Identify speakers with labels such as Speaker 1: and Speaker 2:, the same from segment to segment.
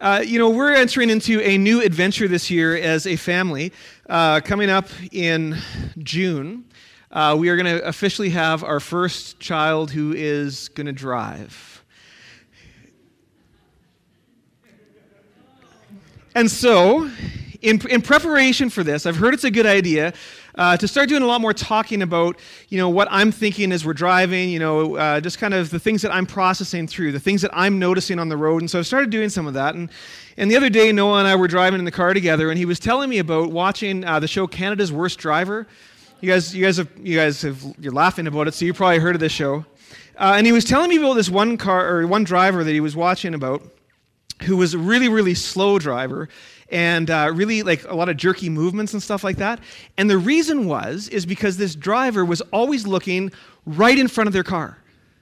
Speaker 1: We're entering into a new adventure this year as a family. Coming up in June, we are going to officially have our first child who is going to drive. And so, in preparation for this, I've heard it's a good idea to start doing a lot more talking about, what I'm thinking as we're driving, just kind of the things that I'm processing through, the things that I'm noticing on the road. And so I've started doing some of that. And the other day, Noah and I were driving in the car together, and he was telling me about watching the show Canada's Worst Driver. You're laughing about it, so you probably heard of this show. And he was telling me about this one driver that he was watching about, who was a really, really slow driver, and really like a lot of jerky movements and stuff like that. And the reason is because this driver was always looking right in front of their car.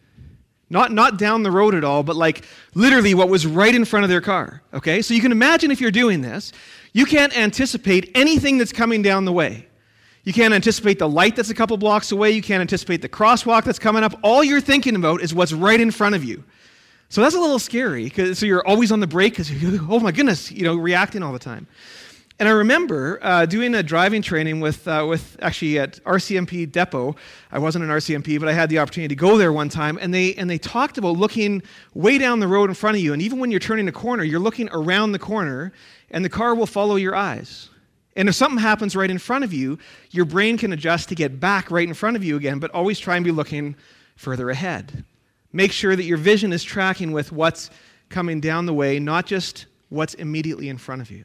Speaker 1: Not down the road at all, but like literally what was right in front of their car. Okay? So you can imagine if you're doing this, you can't anticipate anything that's coming down the way. You can't anticipate the light that's a couple blocks away. You can't anticipate the crosswalk that's coming up. All you're thinking about is what's right in front of you. So that's a little scary, so you're always on the brake because oh my goodness, reacting all the time. And I remember doing a driving training with actually at RCMP Depot. I wasn't an RCMP, but I had the opportunity to go there one time, and they talked about looking way down the road in front of you, and even when you're turning a corner, you're looking around the corner, and the car will follow your eyes. And if something happens right in front of you, your brain can adjust to get back right in front of you again, but always try and be looking further ahead. Make sure that your vision is tracking with what's coming down the way, not just what's immediately in front of you.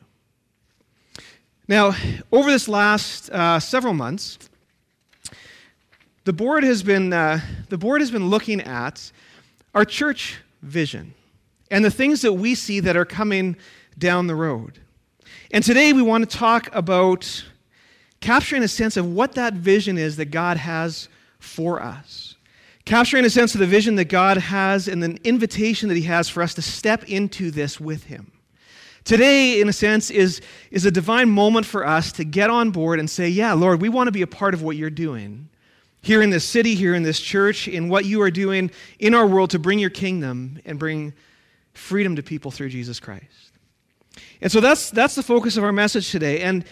Speaker 1: Now, over this last several months, the board has been looking at our church vision and the things that we see that are coming down the road. And today we want to talk about capturing a sense of what that vision is that God has for us. Capturing a sense of the vision that God has and the invitation that He has for us to step into this with Him. Today, in a sense, is a divine moment for us to get on board and say, yeah, Lord, we want to be a part of what You're doing here in this city, here in this church, in what You are doing in our world to bring Your kingdom and bring freedom to people through Jesus Christ. And so that's the focus of our message today. And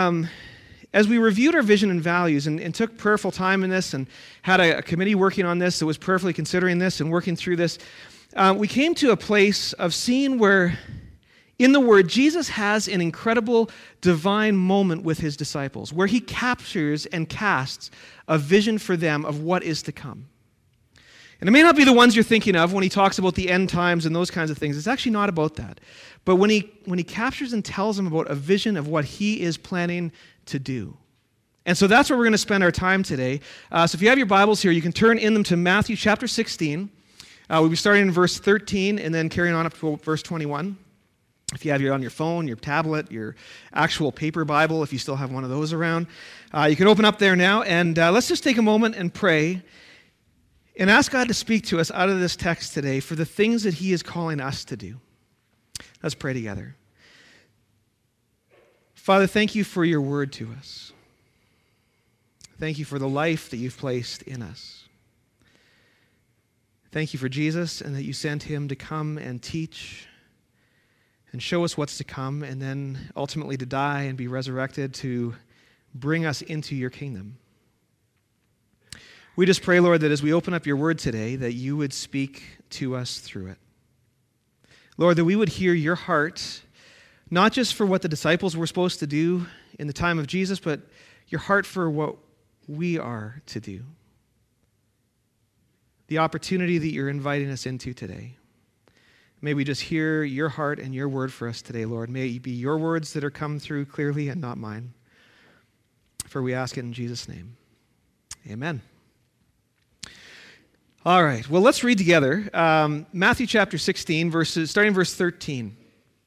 Speaker 1: as we reviewed our vision and values and took prayerful time in this and had a committee working on this that was prayerfully considering this and working through this, we came to a place of seeing where, in the Word, Jesus has an incredible divine moment with His disciples, where He captures and casts a vision for them of what is to come. And it may not be the ones you're thinking of when He talks about the end times and those kinds of things. It's actually not about that. But when he captures and tells them about a vision of what He is planning to do. And so that's where we're going to spend our time today. So if you have your Bibles here, you can turn in them to Matthew chapter 16. We'll be starting in verse 13 and then carrying on up to verse 21. If you have it on your phone, your tablet, your actual paper Bible, if you still have one of those around, you can open up there now. And let's just take a moment and pray and ask God to speak to us out of this text today for the things that He is calling us to do. Let's pray together. Father, thank You for Your word to us. Thank You for the life that You've placed in us. Thank You for Jesus and that You sent Him to come and teach and show us what's to come and then ultimately to die and be resurrected to bring us into Your kingdom. We just pray, Lord, that as we open up Your word today, that You would speak to us through it. Lord, that we would hear Your heart, not just for what the disciples were supposed to do in the time of Jesus, but Your heart for what we are to do. The opportunity that You're inviting us into today. May we just hear Your heart and Your word for us today, Lord. May it be Your words that are come through clearly and not mine. For we ask it in Jesus' name. Amen. All right, well, let's read together Matthew chapter 16, starting verse 13.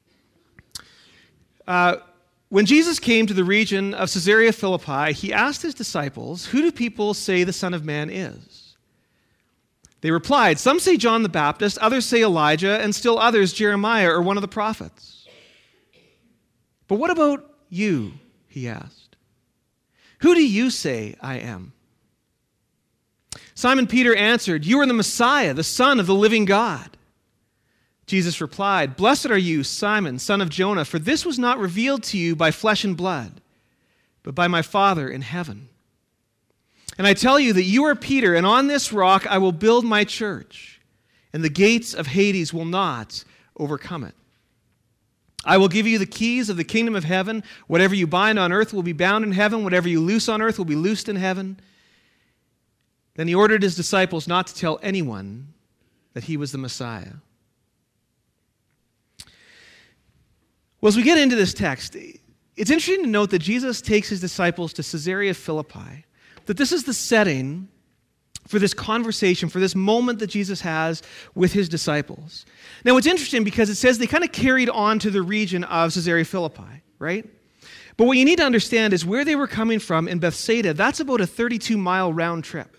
Speaker 1: When Jesus came to the region of Caesarea Philippi, He asked His disciples, "Who do people say the Son of Man is?" They replied, "Some say John the Baptist, others say Elijah, and still others Jeremiah or one of the prophets." "But what about you?" He asked. "Who do you say I am?" Simon Peter answered, "You are the Messiah, the Son of the living God." Jesus replied, "Blessed are you, Simon, son of Jonah, for this was not revealed to you by flesh and blood, but by my Father in heaven. And I tell you that you are Peter, and on this rock I will build my church, and the gates of Hades will not overcome it. I will give you the keys of the kingdom of heaven. Whatever you bind on earth will be bound in heaven. Whatever you loose on earth will be loosed in heaven." Then he ordered his disciples not to tell anyone that he was the Messiah. Well, as we get into this text, it's interesting to note that Jesus takes his disciples to Caesarea Philippi, that this is the setting for this conversation, for this moment that Jesus has with his disciples. Now, it's interesting because it says they kind of carried on to the region of Caesarea Philippi, right? But what you need to understand is where they were coming from in Bethsaida, that's about a 32-mile round trip.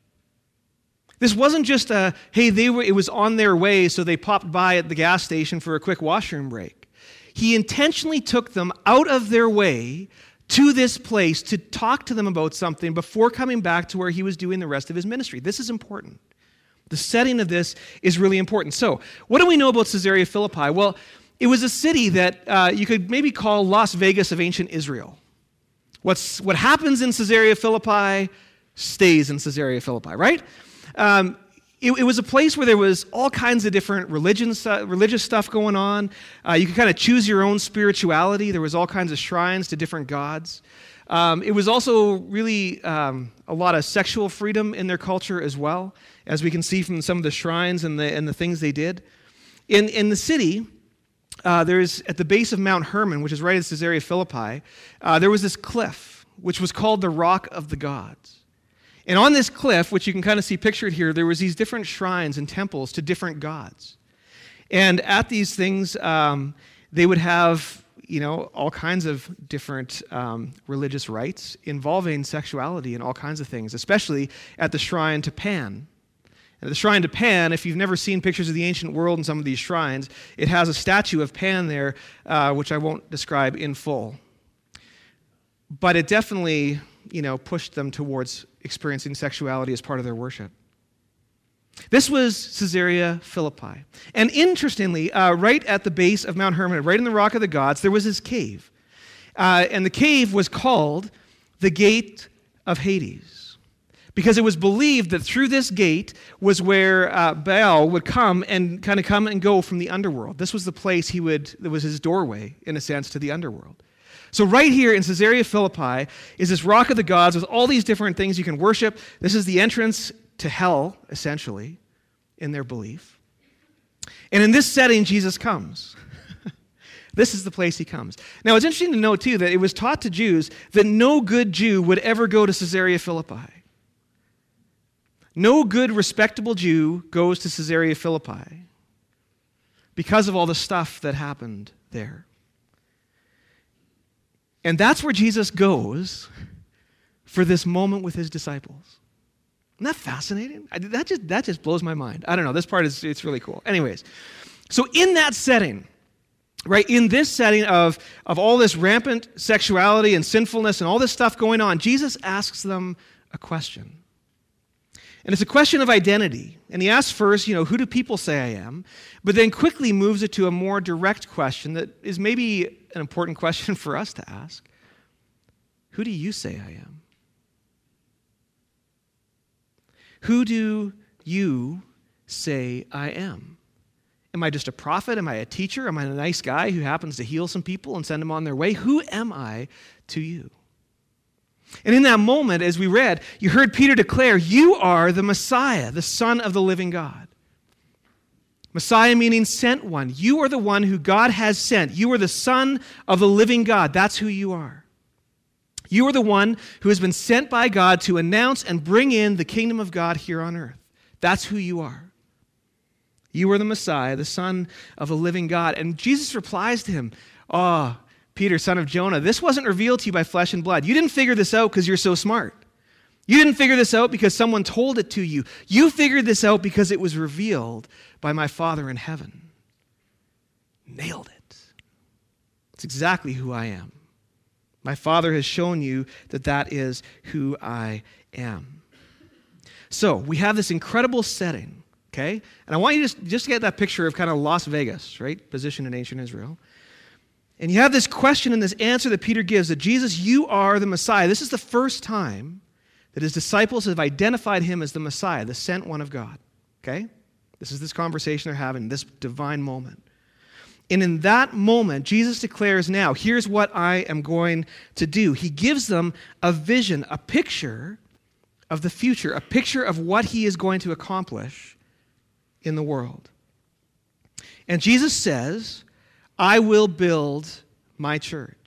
Speaker 1: This wasn't just it was on their way, so they popped by at the gas station for a quick washroom break. He intentionally took them out of their way to this place to talk to them about something before coming back to where he was doing the rest of his ministry. This is important. The setting of this is really important. So, what do we know about Caesarea Philippi? Well, it was a city that you could maybe call Las Vegas of ancient Israel. What happens in Caesarea Philippi stays in Caesarea Philippi, right? It was a place where there was all kinds of different religious stuff going on. You could kind of choose your own spirituality. There was all kinds of shrines to different gods. It was also really a lot of sexual freedom in their culture as well, as we can see from some of the shrines and the things they did. In the city, there's at the base of Mount Hermon, which is right at Caesarea Philippi, there was this cliff, which was called the Rock of the Gods. And on this cliff, which you can kind of see pictured here, there was these different shrines and temples to different gods. And at these things, they would have, all kinds of different religious rites involving sexuality and all kinds of things, especially at the shrine to Pan. And the shrine to Pan, if you've never seen pictures of the ancient world in some of these shrines, it has a statue of Pan there, which I won't describe in full. But it definitely, pushed them towards experiencing sexuality as part of their worship. This was Caesarea Philippi. And interestingly, right at the base of Mount Hermon, right in the Rock of the Gods, there was this cave. And the cave was called the Gate of Hades, because it was believed that through this gate was where Baal would come and go from the underworld. This was the place that was his doorway, in a sense, to the underworld. So right here in Caesarea Philippi is this Rock of the Gods with all these different things you can worship. This is the entrance to hell, essentially, in their belief. And in this setting, Jesus comes. This is the place he comes. Now, it's interesting to note, too, that it was taught to Jews that no good Jew would ever go to Caesarea Philippi. No good, respectable Jew goes to Caesarea Philippi because of all the stuff that happened there. And that's where Jesus goes for this moment with his disciples. Isn't that fascinating? That just blows my mind. I don't know. This part it's really cool. Anyways, so in that setting, right, in this setting of all this rampant sexuality and sinfulness and all this stuff going on, Jesus asks them a question. And it's a question of identity. And he asks first, who do people say I am? But then quickly moves it to a more direct question that is maybe an important question for us to ask. Who do you say I am? Who do you say I am? Am I just a prophet? Am I a teacher? Am I a nice guy who happens to heal some people and send them on their way? Who am I to you? And in that moment, as we read, you heard Peter declare, "You are the Messiah, the Son of the living God." Messiah meaning sent one. You are the one who God has sent. You are the Son of the living God. That's who you are. You are the one who has been sent by God to announce and bring in the kingdom of God here on earth. That's who you are. You are the Messiah, the Son of the living God. And Jesus replies to him, "Oh, Peter, son of Jonah, this wasn't revealed to you by flesh and blood. You didn't figure this out because you're so smart. You didn't figure this out because someone told it to you. You figured this out because it was revealed by my Father in heaven." Nailed it. It's exactly who I am. My Father has shown you that is who I am. So we have this incredible setting, okay? And I want you to just get that picture of kind of Las Vegas, right? Positioned in ancient Israel. And you have this question and this answer that Peter gives that Jesus, you are the Messiah. This is the first time that his disciples have identified him as the Messiah, the sent one of God, okay? This is this conversation they're having, this divine moment. And in that moment, Jesus declares now, here's what I am going to do. He gives them a vision, a picture of the future, a picture of what he is going to accomplish in the world. And Jesus says, I will build my church.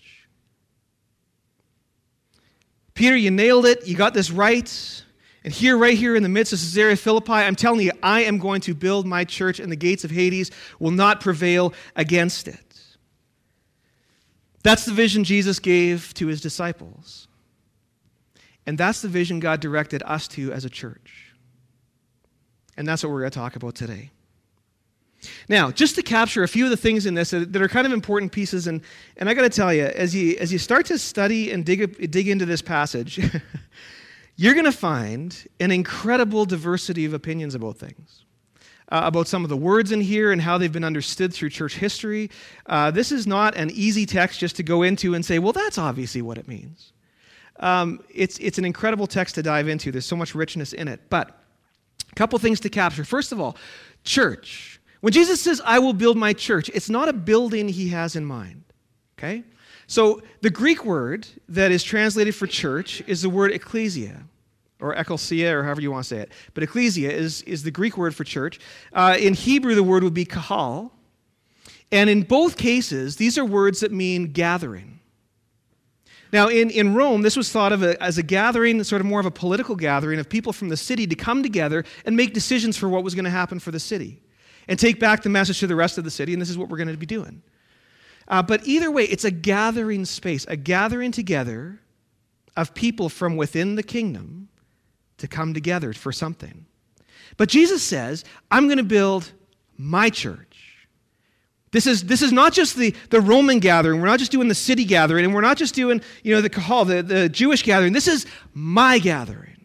Speaker 1: Peter, you nailed it. You got this right. And here, right here in the midst of Caesarea Philippi, I'm telling you, I am going to build my church, and the gates of Hades will not prevail against it. That's the vision Jesus gave to his disciples. And that's the vision God directed us to as a church. And that's what we're going to talk about today. Now, just to capture a few of the things in this that are kind of important pieces, and I got to tell you, as you start to study and dig into this passage, you're going to find an incredible diversity of opinions about things, about some of the words in here and how they've been understood through church history. This is not an easy text just to go into and say, well, that's obviously what it means. It's an incredible text to dive into. There's so much richness in it. But a couple things to capture. First of all, church. When Jesus says, I will build my church, it's not a building he has in mind, okay? So the Greek word that is translated for church is the word ecclesia, or ekklesia, or however you want to say it. But ecclesia is the Greek word for church. In Hebrew, the word would be kahal. And in both cases, these are words that mean gathering. Now, in Rome, this was thought of as a gathering, sort of more of a political gathering of people from the city to come together and make decisions for what was going to happen for the city and take back the message to the rest of the city, and this is what we're going to be doing. But either way, it's a gathering space, a gathering together of people from within the kingdom to come together for something. But Jesus says, I'm going to build my church. This is not just the Roman gathering. We're not just doing the city gathering, and we're not just doing, the kahal, the Jewish gathering. This is my gathering.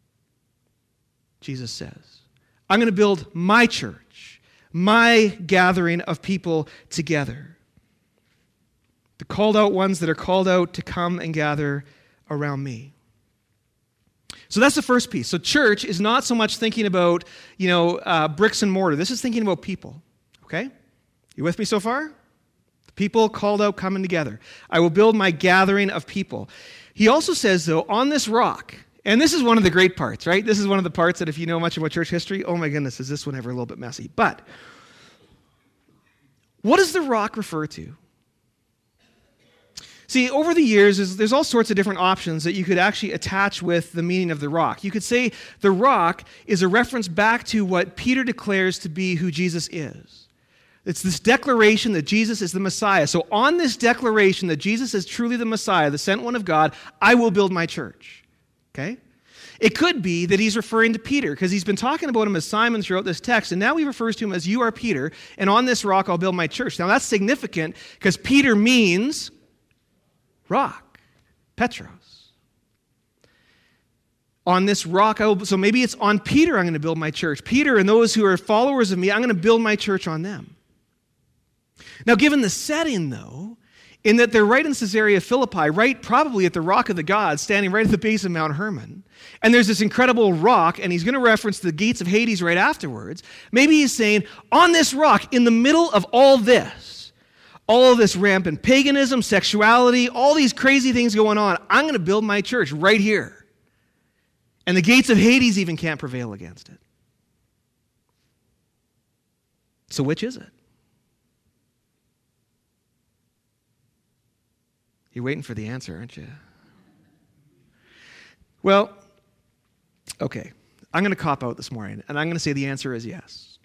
Speaker 1: Jesus says, I'm going to build my church, my gathering of people together. The called out ones that are called out to come and gather around me. So that's the first piece. So church is not so much thinking about, bricks and mortar. This is thinking about people, okay? You with me so far? The people called out coming together. I will build my gathering of people. He also says, though, on this rock, and this is one of the great parts, right? This is one of the parts that if you know much about church history, oh my goodness, is this one ever a little bit messy. But what does the rock refer to? See, over the years, there's all sorts of different options that you could actually attach with the meaning of the rock. You could say the rock is a reference back to what Peter declares to be who Jesus is. It's this declaration that Jesus is the Messiah. So on this declaration that Jesus is truly the Messiah, the sent one of God, I will build my church. Okay? It could be that he's referring to Peter because he's been talking about him as Simon throughout this text, and now he refers to him as you are Peter, and on this rock I'll build my church. Now that's significant because Peter means rock, Petros. On this rock, so maybe it's on Peter I'm going to build my church. Peter and those who are followers of me, I'm going to build my church on them. Now given the setting though, in that they're right in Caesarea Philippi, right probably at the Rock of the Gods, standing right at the base of Mount Hermon. And there's this incredible rock, and he's going to reference the gates of Hades right afterwards. Maybe he's saying, on this rock, in the middle of all this rampant paganism, sexuality, all these crazy things going on, I'm going to build my church right here. And the gates of Hades even can't prevail against it. So which is it? You're waiting for the answer, aren't you? Well, okay. I'm going to cop out this morning, and I'm going to say the answer is yes.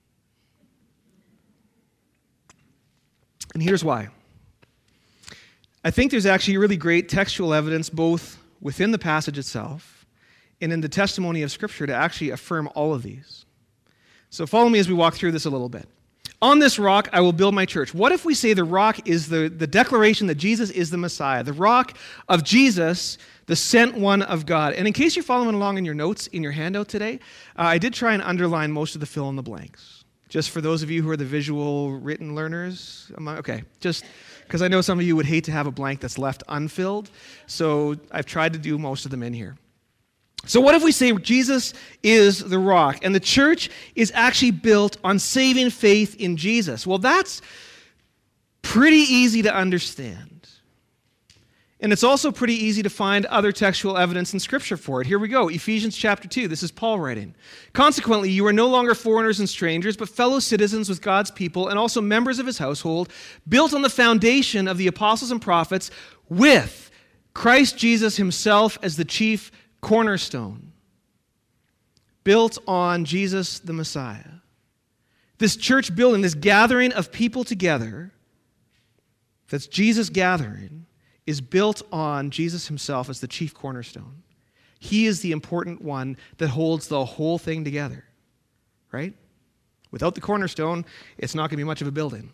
Speaker 1: And here's why. I think there's actually really great textual evidence both within the passage itself and in the testimony of Scripture to actually affirm all of these. So follow me as we walk through this a little bit. On this rock, I will build my church. What if we say the rock is the declaration that Jesus is the Messiah, the rock of Jesus, the sent one of God? And in case you're following along in your notes, in your handout today, I did try and underline most of the fill in the blanks. Just for those of you who are the visual written learners. Okay, just because I know some of you would hate to have a blank that's left unfilled. So I've tried to do most of them in here. So what if we say Jesus is the rock and the church is actually built on saving faith in Jesus? Well, that's pretty easy to understand. And it's also pretty easy to find other textual evidence in Scripture for it. Here we go, Ephesians chapter 2. This is Paul writing. Consequently, you are no longer foreigners and strangers, but fellow citizens with God's people and also members of his household, built on the foundation of the apostles and prophets, with Christ Jesus himself as the chief cornerstone, built on Jesus the Messiah. This church building, this gathering of people together, that's Jesus gathering, is built on Jesus himself as the chief cornerstone. He is the important one that holds the whole thing together, right? Without the cornerstone, it's not going to be much of a building.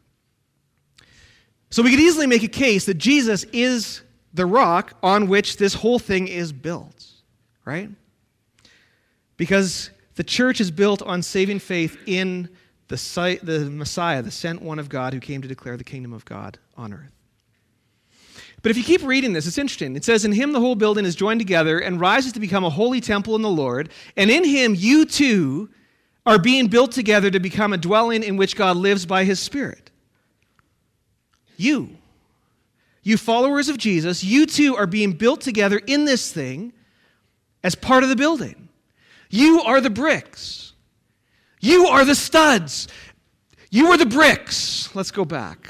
Speaker 1: So we could easily make a case that Jesus is the rock on which this whole thing is built, right? Because the church is built on saving faith in the Messiah, the sent one of God who came to declare the kingdom of God on earth. But if you keep reading this, it's interesting. It says, in him the whole building is joined together and rises to become a holy temple in the Lord, and in him you too are being built together to become a dwelling in which God lives by his Spirit. You followers of Jesus, you too are being built together in this thing as part of the building. You are the bricks. You are the studs. You are the bricks. Let's go back.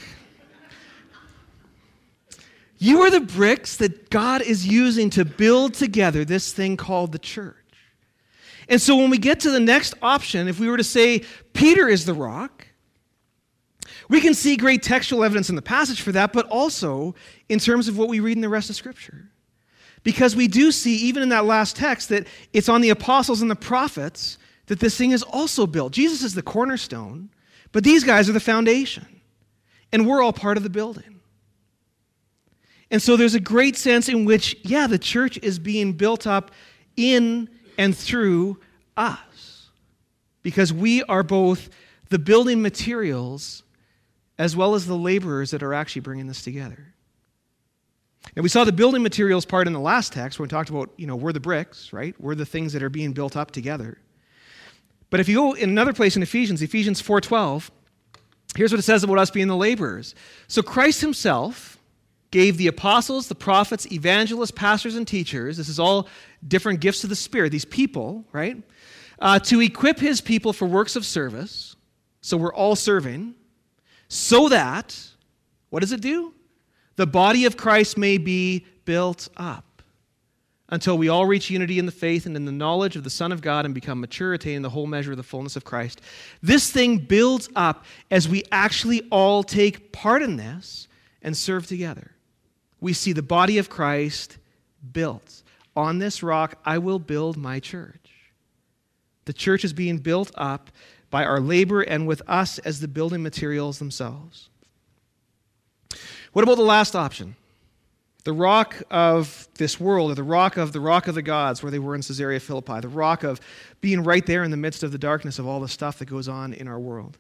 Speaker 1: You are the bricks that God is using to build together this thing called the church. And so when we get to the next option, if we were to say Peter is the rock, we can see great textual evidence in the passage for that, but also in terms of what we read in the rest of Scripture. Because we do see, even in that last text, that it's on the apostles and the prophets that this thing is also built. Jesus is the cornerstone, but these guys are the foundation. And we're all part of the building. And so there's a great sense in which, the church is being built up in and through us. Because we are both the building materials as well as the laborers that are actually bringing this together. And we saw the building materials part in the last text when we talked about, we're the bricks, right? We're the things that are being built up together. But if you go in another place in Ephesians 4:12, here's what it says about us being the laborers. So Christ himself gave the apostles, the prophets, evangelists, pastors, and teachers, this is all different gifts of the Spirit, these people, right? To equip his people for works of service, so we're all serving, so that, what does it do? The body of Christ may be built up until we all reach unity in the faith and in the knowledge of the Son of God and become mature, attaining the whole measure of the fullness of Christ. This thing builds up as we actually all take part in this and serve together. We see the body of Christ built. On this rock, I will build my church. The church is being built up by our labor and with us as the building materials themselves. What about the last option? The rock of this world, or the rock of the gods, where they were in Caesarea Philippi, the rock of being right there in the midst of the darkness of all the stuff that goes on in our world.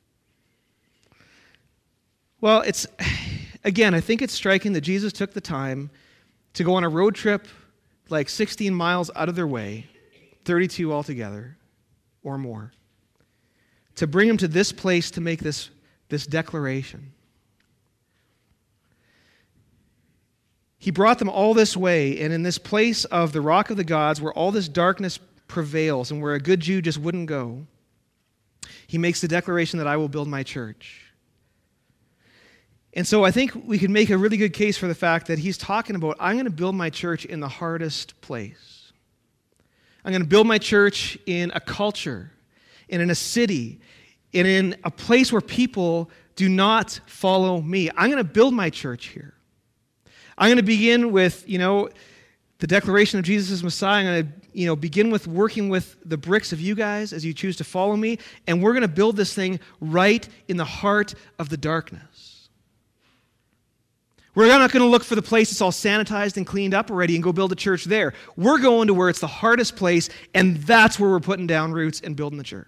Speaker 1: Well, I think it's striking that Jesus took the time to go on a road trip like 16 miles out of their way, 32 altogether, or more, to bring them to this place to make this declaration. He brought them all this way, and in this place of the rock of the gods, where all this darkness prevails and where a good Jew just wouldn't go, he makes the declaration that I will build my church. And so I think we could make a really good case for the fact that he's talking about, I'm going to build my church in the hardest place. I'm going to build my church in a culture, and in a city, and in a place where people do not follow me. I'm going to build my church here. I'm going to begin with, the declaration of Jesus as Messiah. I'm going to, begin with working with the bricks of you guys as you choose to follow me, and we're going to build this thing right in the heart of the darkness. We're not going to look for the place that's all sanitized and cleaned up already and go build a church there. We're going to where it's the hardest place, and that's where we're putting down roots and building the church.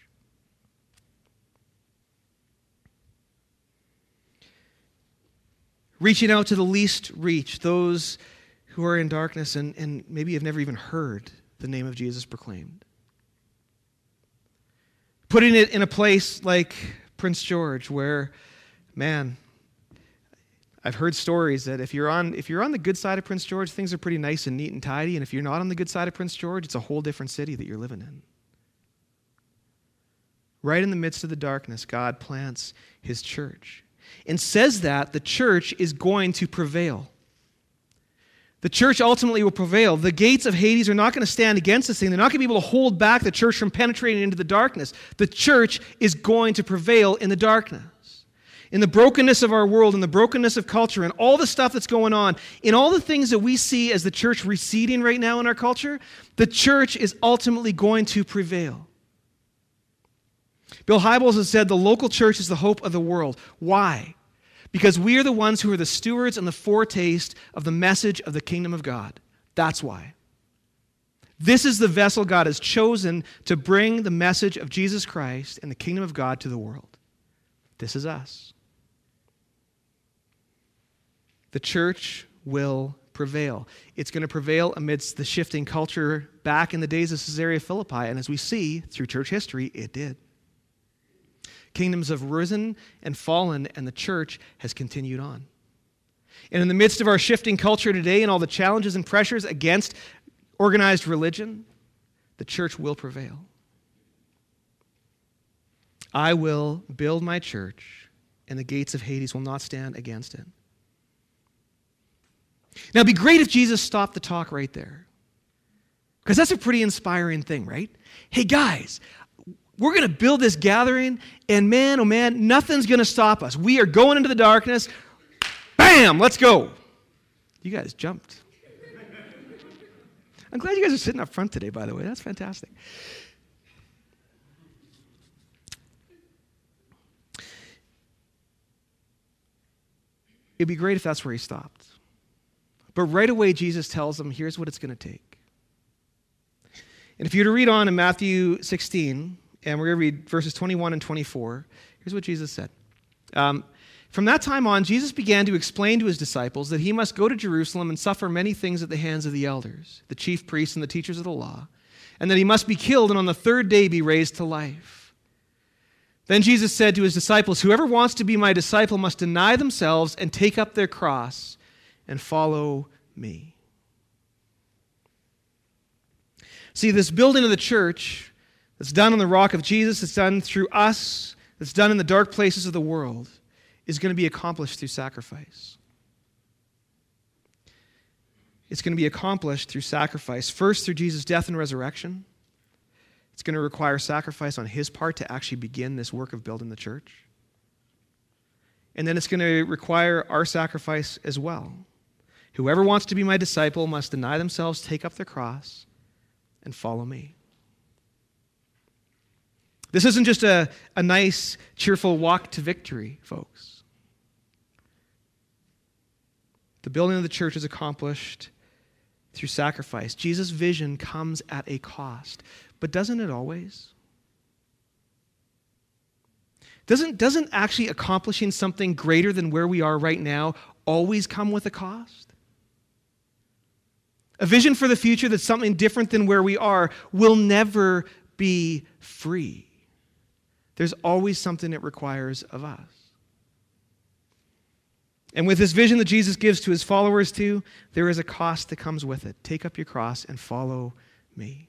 Speaker 1: Reaching out to the least reached, those who are in darkness and maybe have never even heard the name of Jesus proclaimed. Putting it in a place like Prince George where, man, I've heard stories that if you're on the good side of Prince George, things are pretty nice and neat and tidy, and if you're not on the good side of Prince George, it's a whole different city that you're living in. Right in the midst of the darkness, God plants his church and says that the church is going to prevail. The church ultimately will prevail. The gates of Hades are not going to stand against this thing. They're not going to be able to hold back the church from penetrating into the darkness. The church is going to prevail in the darkness. In the brokenness of our world, in the brokenness of culture, and all the stuff that's going on, in all the things that we see as the church receding right now in our culture, the church is ultimately going to prevail. Bill Hybels has said the local church is the hope of the world. Why? Because we are the ones who are the stewards and the foretaste of the message of the kingdom of God. That's why. This is the vessel God has chosen to bring the message of Jesus Christ and the kingdom of God to the world. This is us. The church will prevail. It's going to prevail amidst the shifting culture back in the days of Caesarea Philippi. And as we see through church history, it did. Kingdoms have risen and fallen, and the church has continued on. And in the midst of our shifting culture today and all the challenges and pressures against organized religion, the church will prevail. I will build my church, and the gates of Hades will not stand against it. Now, it'd be great if Jesus stopped the talk right there, because that's a pretty inspiring thing, right? Hey, guys, we're going to build this gathering, and man, oh man, nothing's going to stop us. We are going into the darkness. Bam, let's go. You guys jumped. I'm glad you guys are sitting up front today, by the way. That's fantastic. It'd be great if that's where he stopped. But right away, Jesus tells them, here's what it's going to take. And if you were to read on in Matthew 16, and we're going to read verses 21 and 24. Here's what Jesus said. From that time on, Jesus began to explain to his disciples that he must go to Jerusalem and suffer many things at the hands of the elders, the chief priests and the teachers of the law, and that he must be killed and on the third day be raised to life. Then Jesus said to his disciples, whoever wants to be my disciple must deny themselves and take up their cross and follow me. See, this building of the church that's done on the rock of Jesus, that's done through us, that's done in the dark places of the world, is going to be accomplished through sacrifice. It's going to be accomplished through sacrifice. First, through Jesus' death and resurrection. It's going to require sacrifice on his part to actually begin this work of building the church. And then it's going to require our sacrifice as well. Whoever wants to be my disciple must deny themselves, take up their cross, and follow me. This isn't just a nice, cheerful walk to victory, folks. The building of the church is accomplished through sacrifice. Jesus' vision comes at a cost, but doesn't it always? Doesn't actually accomplishing something greater than where we are right now always come with a cost? A vision for the future that's something different than where we are will never be free. There's always something it requires of us. And with this vision that Jesus gives to his followers too, there is a cost that comes with it. Take up your cross and follow me.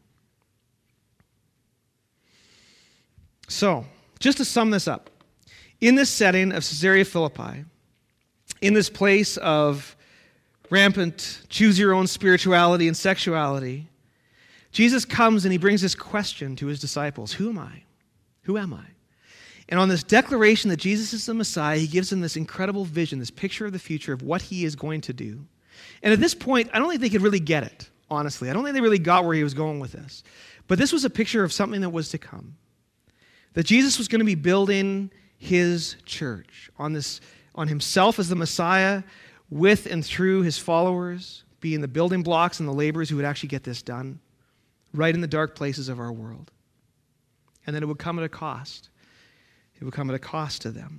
Speaker 1: So, just to sum this up, in this setting of Caesarea Philippi, in this place of rampant choose-your-own spirituality and sexuality, Jesus comes and he brings this question to his disciples. Who am I? Who am I? And on this declaration that Jesus is the Messiah, he gives them this incredible vision, this picture of the future of what he is going to do. And at this point, I don't think they could really get it, honestly. I don't think they really got where he was going with this. But this was a picture of something that was to come. That Jesus was going to be building his church on himself as the Messiah, with and through his followers, being the building blocks and the laborers who would actually get this done, right in the dark places of our world. And then it would come at a cost. It would come at a cost to them.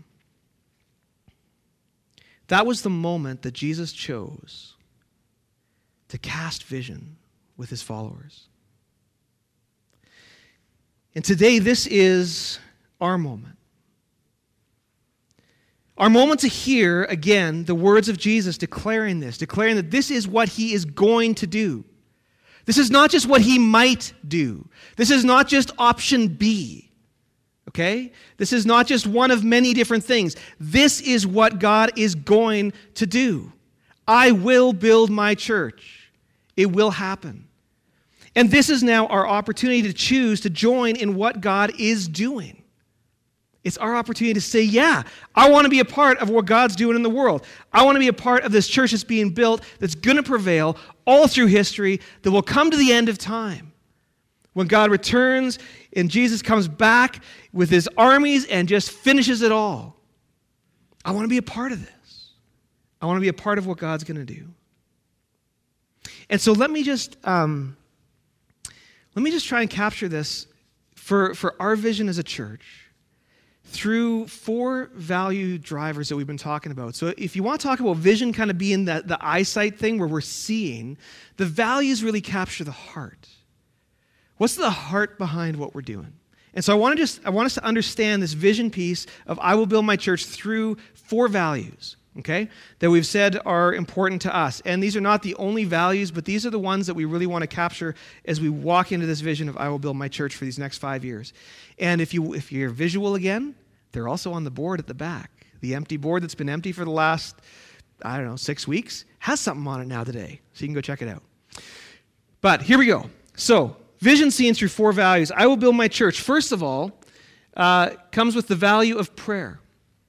Speaker 1: That was the moment that Jesus chose to cast vision with his followers. And today, this is our moment. Our moment to hear, again, the words of Jesus declaring that this is what he is going to do. This is not just what he might do. This is not just option B. Okay? This is not just one of many different things. This is what God is going to do. I will build my church. It will happen. And this is now our opportunity to choose to join in what God is doing. It's our opportunity to say, yeah, I want to be a part of what God's doing in the world. I want to be a part of this church that's being built, that's going to prevail all through history, that will come to the end of time. When God returns and Jesus comes back with his armies and just finishes it all. I want to be a part of this. I want to be a part of what God's going to do. And so let me just try and capture this for our vision as a church through 4 value drivers that we've been talking about. So if you want to talk about vision kind of being the eyesight thing where we're seeing, the values really capture the heart. What's the heart behind what we're doing? And so I want us to understand this vision piece of I will build my church through 4 values, okay, that we've said are important to us. And these are not the only values, but these are the ones that we really want to capture as we walk into this vision of I will build my church for these next 5 years. And if you're visual again, they're also on the board at the back. The empty board that's been empty for the last, 6 weeks, has something on it now today. So you can go check it out. But here we go. So, vision seen through 4 values. I will build my church. First of all, comes with the value of prayer.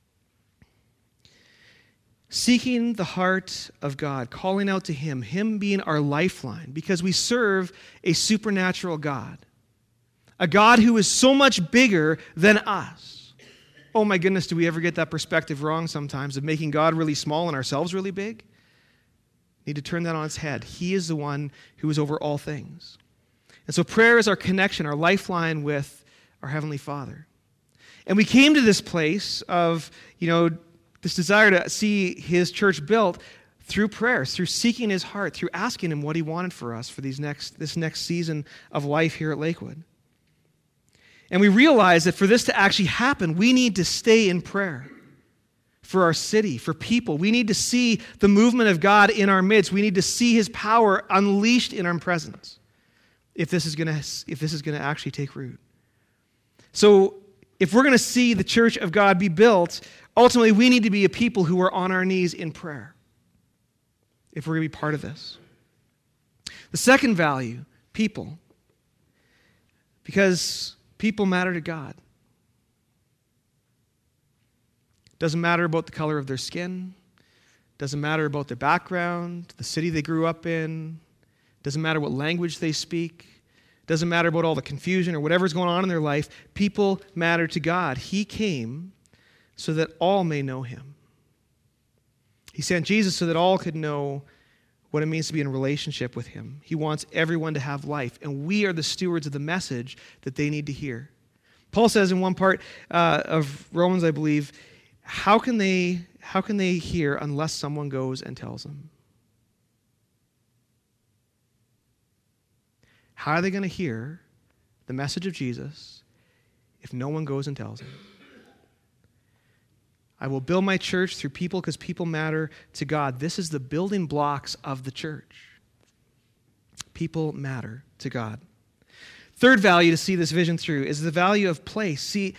Speaker 1: Seeking the heart of God, calling out to him being our lifeline, because we serve a supernatural God. A God who is so much bigger than us. Oh my goodness, do we ever get that perspective wrong sometimes of making God really small and ourselves really big? Need to turn that on its head. He is the one who is over all things. And so prayer is our connection, our lifeline with our Heavenly Father. And we came to this place of, this desire to see his church built through prayers, through seeking his heart, through asking him what he wanted for us for this next season of life here at Lakewood. And we realize that for this to actually happen, we need to stay in prayer for our city, for people. We need to see the movement of God in our midst. We need to see his power unleashed in our presence if this is going to actually take root. So if we're going to see the church of God be built, ultimately we need to be a people who are on our knees in prayer if we're going to be part of this. The second value, people. Because people matter to God. Doesn't matter about the color of their skin. Doesn't matter about their background, the city they grew up in. Doesn't matter what language they speak. Doesn't matter about all the confusion or whatever's going on in their life. People matter to God. He came so that all may know him. He sent Jesus so that all could know what it means to be in a relationship with him. He wants everyone to have life, and we are the stewards of the message that they need to hear. Paul says in one part of Romans, I believe, how can they hear unless someone goes and tells them? How are they going to hear the message of Jesus if no one goes and tells them? I will build my church through people because people matter to God. This is the building blocks of the church. People matter to God. Third value to see this vision through is the value of place. See,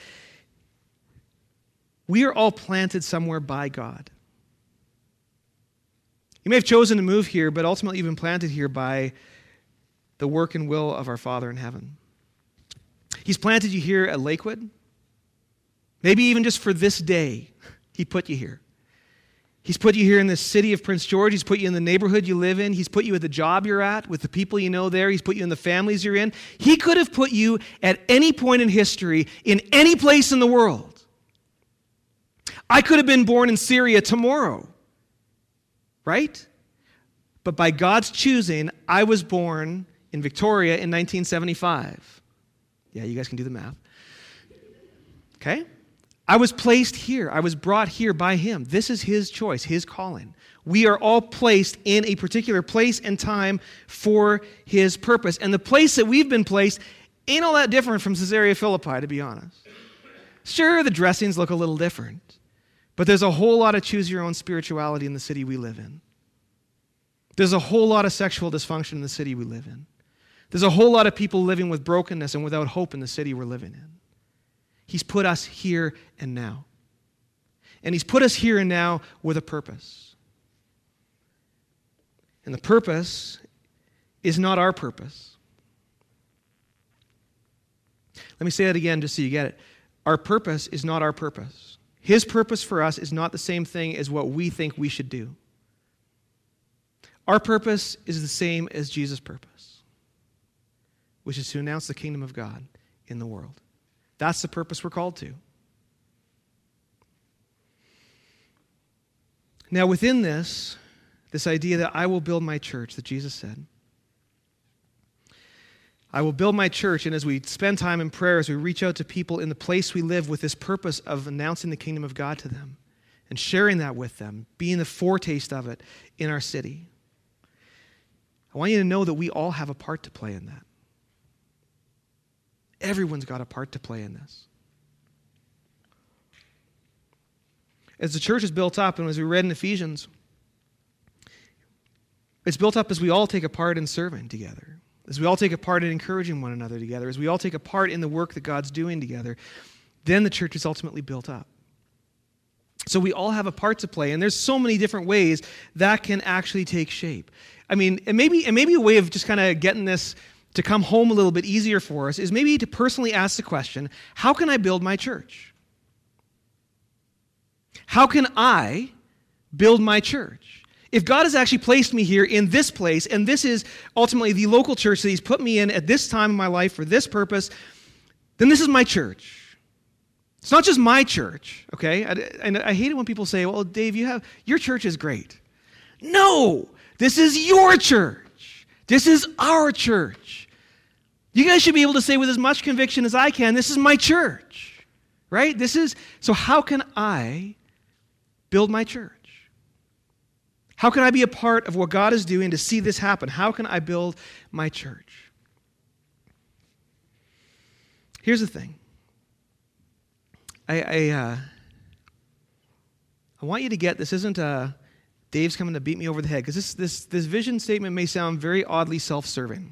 Speaker 1: we are all planted somewhere by God. You may have chosen to move here, but ultimately you've been planted here by the work and will of our Father in heaven. He's planted you here at Lakewood. Maybe even just for this day, he put you here. He's put you here in the city of Prince George. He's put you in the neighborhood you live in. He's put you at the job you're at, with the people you know there. He's put you in the families you're in. He could have put you at any point in history, in any place in the world. I could have been born in Syria tomorrow, right? But by God's choosing, I was born in Victoria in 1975. Yeah, you guys can do the math. Okay? I was placed here. I was brought here by him. This is his choice, his calling. We are all placed in a particular place and time for his purpose. And the place that we've been placed ain't all that different from Caesarea Philippi, to be honest. Sure, the dressings look a little different, but there's a whole lot of choose your own spirituality in the city we live in. There's a whole lot of sexual dysfunction in the city we live in. There's a whole lot of people living with brokenness and without hope in the city we're living in. He's put us here and now. And he's put us here and now with a purpose. And the purpose is not our purpose. Let me say that again just so you get it. Our purpose is not our purpose. His purpose for us is not the same thing as what we think we should do. Our purpose is the same as Jesus' purpose, which is to announce the kingdom of God in the world. That's the purpose we're called to. Now, within this idea that I will build my church, that Jesus said, I will build my church, and as we spend time in prayer, as we reach out to people in the place we live with this purpose of announcing the kingdom of God to them and sharing that with them, being the foretaste of it in our city, I want you to know that we all have a part to play in that. Everyone's got a part to play in this. As the church is built up, and as we read in Ephesians, it's built up as we all take a part in serving together, as we all take a part in encouraging one another together, as we all take a part in the work that God's doing together, then the church is ultimately built up. So we all have a part to play, and there's so many different ways that can actually take shape. I mean, and maybe a way of just kind of getting this to come home a little bit easier for us is maybe to personally ask the question, how can I build my church? How can I build my church? If God has actually placed me here in this place, and this is ultimately the local church that he's put me in at this time in my life for this purpose, then this is my church. It's not just my church, okay? And I hate it when people say, well, Dave, your church is great. No, this is your church. This is our church. You guys should be able to say with as much conviction as I can, this is my church, right? So how can I build my church? How can I be a part of what God is doing to see this happen? How can I build my church? Here's the thing. I want you to get, this isn't Dave's coming to beat me over the head, because this vision statement may sound very oddly self-serving.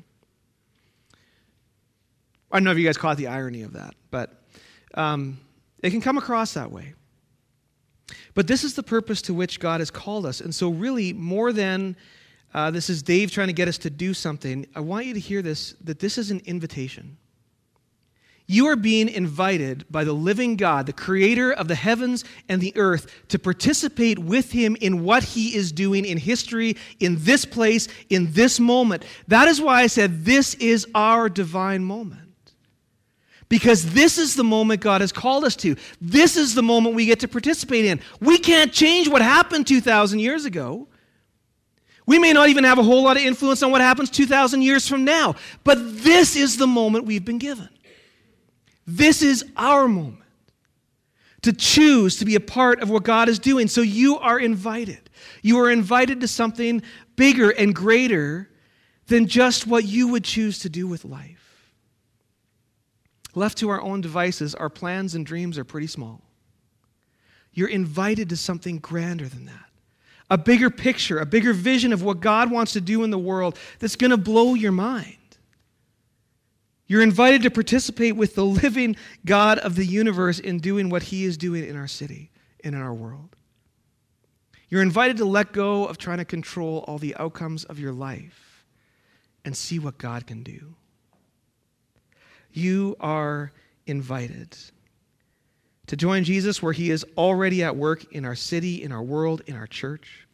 Speaker 1: I don't know if you guys caught the irony of that, but it can come across that way. But this is the purpose to which God has called us. And so really, more than this is Dave trying to get us to do something, I want you to hear this, that this is an invitation. You are being invited by the living God, the creator of the heavens and the earth, to participate with him in what he is doing in history, in this place, in this moment. That is why I said this is our divine moment. Because this is the moment God has called us to. This is the moment we get to participate in. We can't change what happened 2,000 years ago. We may not even have a whole lot of influence on what happens 2,000 years from now. But this is the moment we've been given. This is our moment to choose to be a part of what God is doing. So you are invited. You are invited to something bigger and greater than just what you would choose to do with life. Left to our own devices, our plans and dreams are pretty small. You're invited to something grander than that. A bigger picture, a bigger vision of what God wants to do in the world that's going to blow your mind. You're invited to participate with the living God of the universe in doing what he is doing in our city and in our world. You're invited to let go of trying to control all the outcomes of your life and see what God can do. You are invited to join Jesus where he is already at work in our city, in our world, in our church,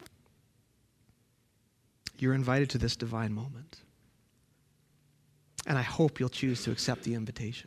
Speaker 1: you're invited to this divine moment. And I hope you'll choose to accept the invitation.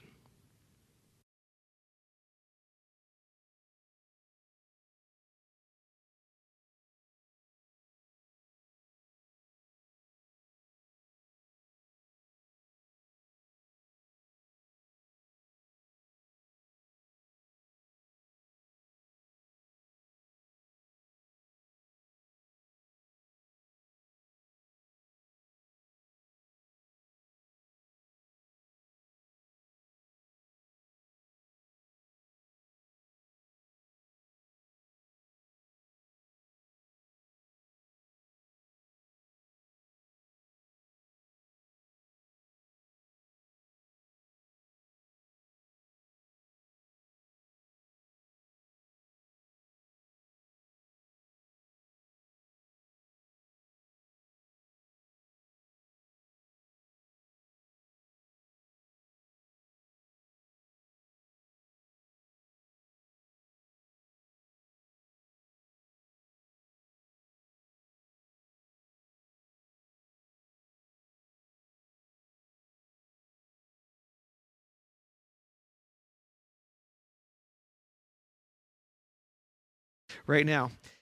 Speaker 1: Right now.